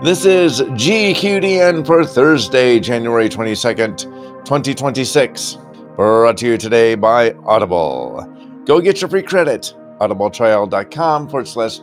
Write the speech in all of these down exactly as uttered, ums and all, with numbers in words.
This is G Q D N for Thursday, January twenty-second, twenty twenty-six. Brought to you today by Audible. Go get your free credit. audibletrial.com forward slash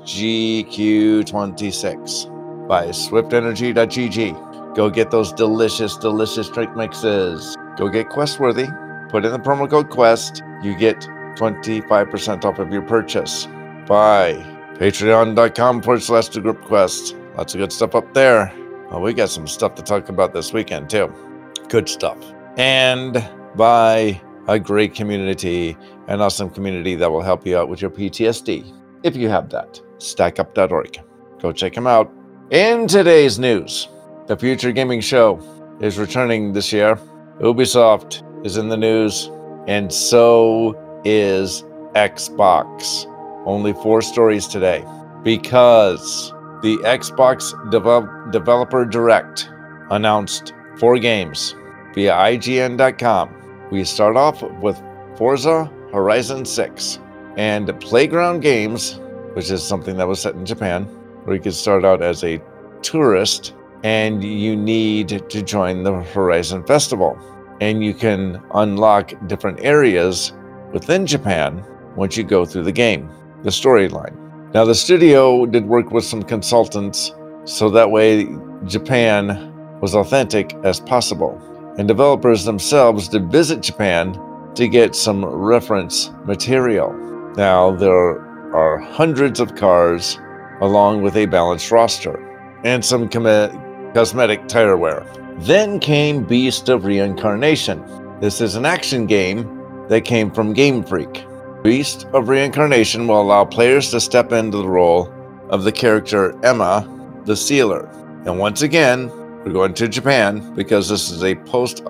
GQ26. By swiftenergy.gg. Go get those delicious, delicious drink mixes. Go get Questworthy. Put in the promo code QUEST. You get twenty-five percent off of your purchase. By patreon.com forward slash the group quest. Lots of good stuff up there. Well, we got some stuff to talk about this weekend, too. Good stuff. And by a great community, an awesome community that will help you out with your P T S D, if you have that. stack up dot org. Go check them out. In today's news, the Future Gaming Show is returning this year. Ubisoft is in the news, and so is Xbox. Only four stories today, because the Xbox Devel- Developer Direct announced four games via I G N dot com. We start off with Forza Horizon six and Playground Games, which is something that was set in Japan, where you could start out as a tourist and you need to join the Horizon Festival. And you can unlock different areas within Japan once you go through the game, the storyline. Now, the studio did work with some consultants so that way Japan was authentic as possible. And developers themselves did visit Japan to get some reference material. Now, there are hundreds of cars along with a balanced roster and some com- cosmetic tire wear. Then came Beast of Reincarnation. This is an action game that came from Game Freak. Beast of Reincarnation will allow players to step into the role of the character Emma, the Sealer. And once again, we're going to Japan because this is a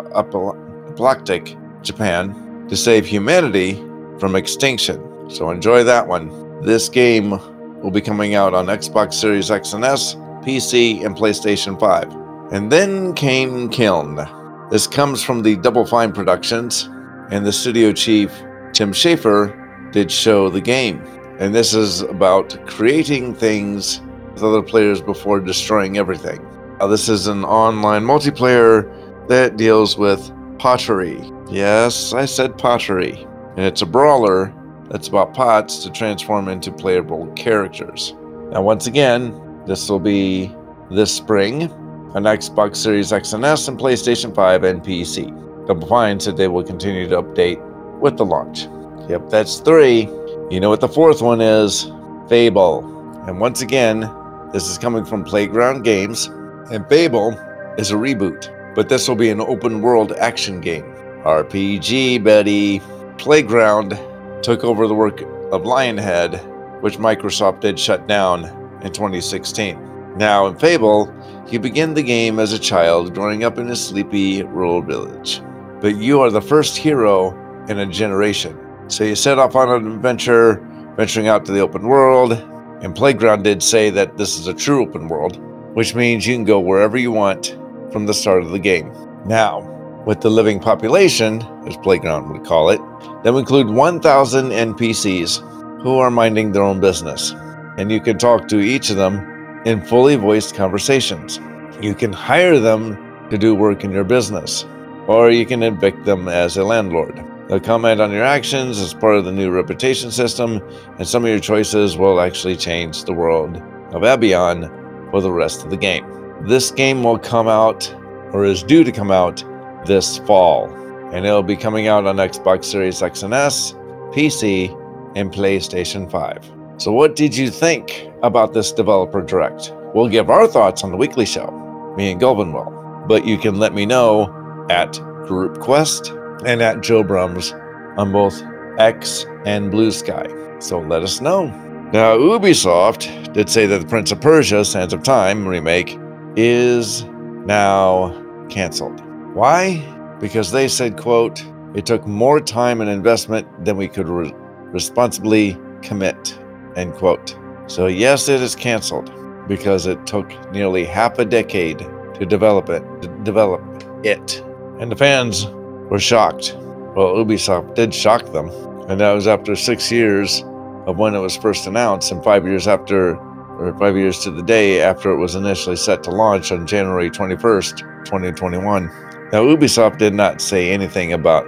post-apocalyptic Japan to save humanity from extinction. So enjoy that one. This game will be coming out on Xbox Series X and S, P C, and PlayStation five. And then came Kiln. This comes from the Double Fine Productions, and the studio chief, Tim Schafer, did show the game. And this is about creating things with other players before destroying everything. Now, this is an online multiplayer that deals with pottery. Yes, I said pottery. And it's a brawler that's about pots to transform into playable characters. Now, once again, this will be this spring on Xbox Series X and S and PlayStation five and P C. Double Fine said they will continue to update with the launch. Yep, that's three. You know what the fourth one is? Fable. And once again, this is coming from Playground Games. And Fable is a reboot, but this will be an open world action game. R P G, buddy. Playground took over the work of Lionhead, which Microsoft did shut down in twenty sixteen. Now in Fable, you begin the game as a child growing up in a sleepy rural village. But you are the first hero in a generation. So you set off on an adventure, venturing out to the open world, and Playground did say that this is a true open world, which means you can go wherever you want from the start of the game. Now, with the living population, as Playground would call it, that would include one thousand N P Cs who are minding their own business. And you can talk to each of them in fully voiced conversations. You can hire them to do work in your business, or you can evict them as a landlord. They'll comment on your actions as part of the new reputation system, and some of your choices will actually change the world of Albion for the rest of the game. This game will come out, or is due to come out, this fall, and it'll be coming out on Xbox Series X and S, P C, and PlayStation five. So what did you think about this Developer Direct? We'll give our thoughts on the weekly show, me and Golvin will, but you can let me know at Group Quest and at Joe Brums on both X and Blue Sky. So let us know. Now, Ubisoft did say that the Prince of Persia Sands of Time remake is now canceled. Why? Because they said, quote, it took more time and investment than we could re- responsibly commit, end quote. So yes, it is canceled because it took nearly half a decade to develop it, to develop it. And the fans were shocked. Well, Ubisoft did shock them, and that was after six years of when it was first announced and five years after or five years to the day after it was initially set to launch on January twenty-first, twenty twenty-one. Now, Ubisoft did not say anything about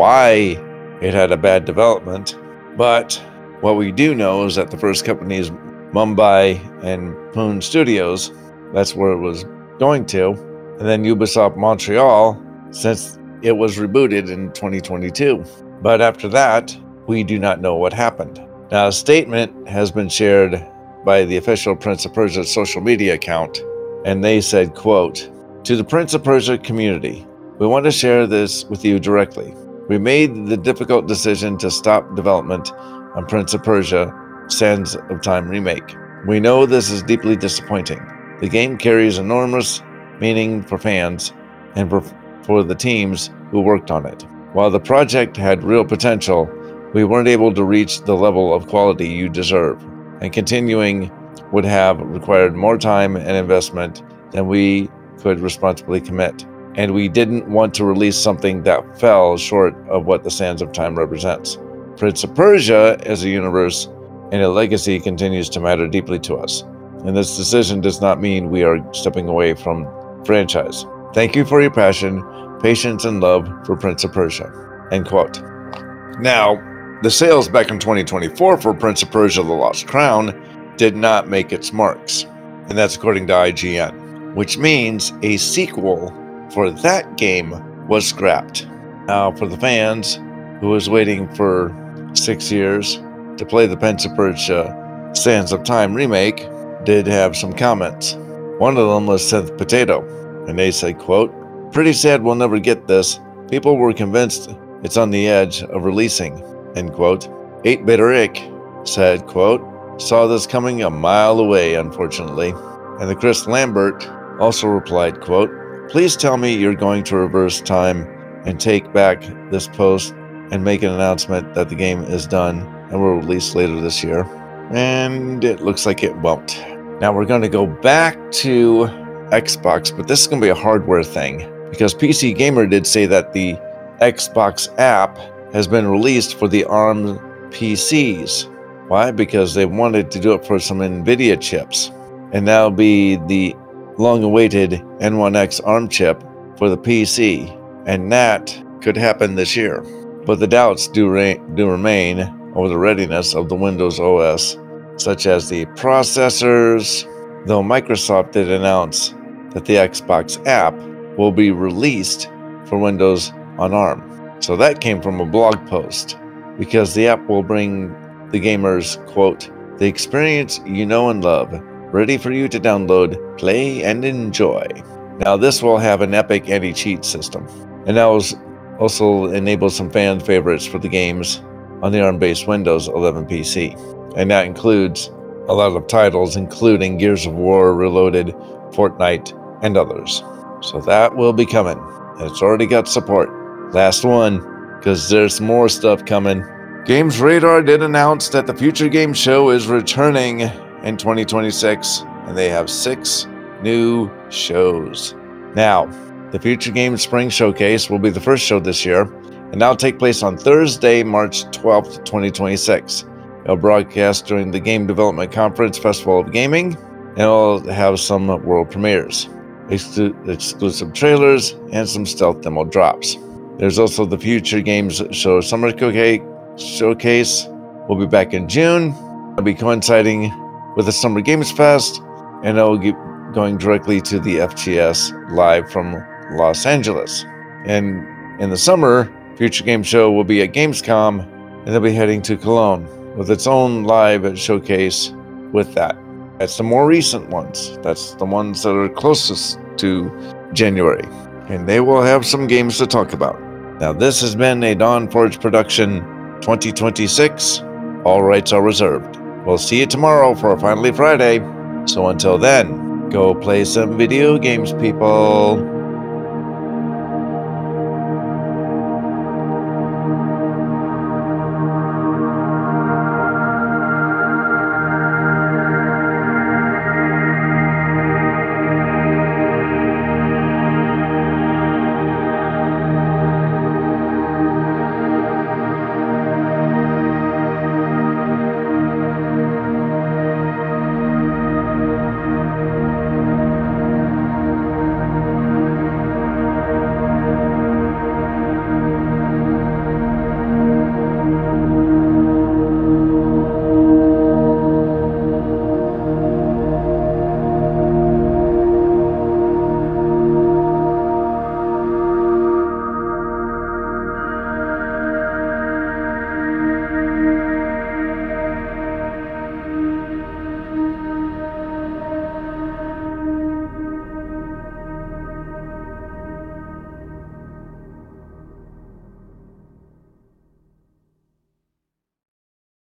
why it had a bad development, but what we do know is that the first company is Mumbai and Poon Studios. That's where it was going to. And then Ubisoft Montreal, since it was rebooted in twenty twenty-two. But after that, we do not know what happened. Now, a statement has been shared by the official Prince of Persia social media account, and they said, quote, "To the Prince of Persia community, we want to share this with you directly. We made the difficult decision to stop development on Prince of Persia Sands of Time Remake. We know this is deeply disappointing. The game carries enormous meaning for fans and for, for the teams who worked on it. While the project had real potential, we weren't able to reach the level of quality you deserve, and continuing would have required more time and investment than we could responsibly commit. And we didn't want to release something that fell short of what the Sands of Time represents. Prince of Persia as a universe and a legacy continues to matter deeply to us. And this decision does not mean we are stepping away from the franchise. Thank you for your passion, patience, and love for Prince of Persia." End quote. Now, the sales back in twenty twenty-four for Prince of Persia The Lost Crown did not make its marks. And that's according to I G N, which means a sequel for that game was scrapped. Now, for the fans who was waiting for six years to play the Prince of Persia Sands of Time remake, did have some comments. One of them was Synth Potato, and they said, quote, "Pretty sad we'll never get this. People were convinced it's on the edge of releasing," end quote. eight-Bit Rick said, quote, "Saw this coming a mile away, unfortunately." And the Chris Lambert also replied, quote, "Please tell me you're going to reverse time and take back this post and make an announcement that the game is done and will release later this year." And it looks like it won't. Now we're going to go back to Xbox, but this is going to be a hardware thing, because P C Gamer did say that the Xbox app has been released for the ARM P Cs. Why? Because they wanted to do it for some NVIDIA chips. And that'll be the long-awaited N one X ARM chip for the P C. And that could happen this year. But the doubts do, re- do remain over the readiness of the Windows O S, such as the processors, though Microsoft did announce that the Xbox app will be released for Windows on ARM. So that came from a blog post, because the app will bring the gamers, quote, "the experience you know and love, ready for you to download, play, and enjoy." Now this will have an epic anti-cheat system, and that will also enable some fan favorites for the games on the ARM-based Windows eleven P C. And that includes a lot of titles, including Gears of War Reloaded, Fortnite, and others. So that will be coming, and it's already got support. Last one, because there's more stuff coming. Games Radar did announce that the Future Games Show is returning in twenty twenty-six, and they have six new shows. Now, the Future Games Spring Showcase will be the first show this year, and that'll take place on Thursday, March twelfth, twenty twenty-six. It'll broadcast during the Game Development Conference Festival of Gaming, and it'll have some world premieres, exclu- exclusive trailers, and some stealth demo drops. There's also the Future Games Show Summer Showcase. Will be back in June. It'll be coinciding with the Summer Games Fest, and it'll be going directly to the F G S live from Los Angeles. And in the summer, Future Game Show will be at Gamescom, and they'll be heading to Cologne with its own live showcase with that. That's the more recent ones. That's the ones that are closest to January. And they will have some games to talk about. Now, this has been a Dawn Forge production twenty twenty-six. All rights are reserved. We'll see you tomorrow for a Finally Friday. So until then, go play some video games, people.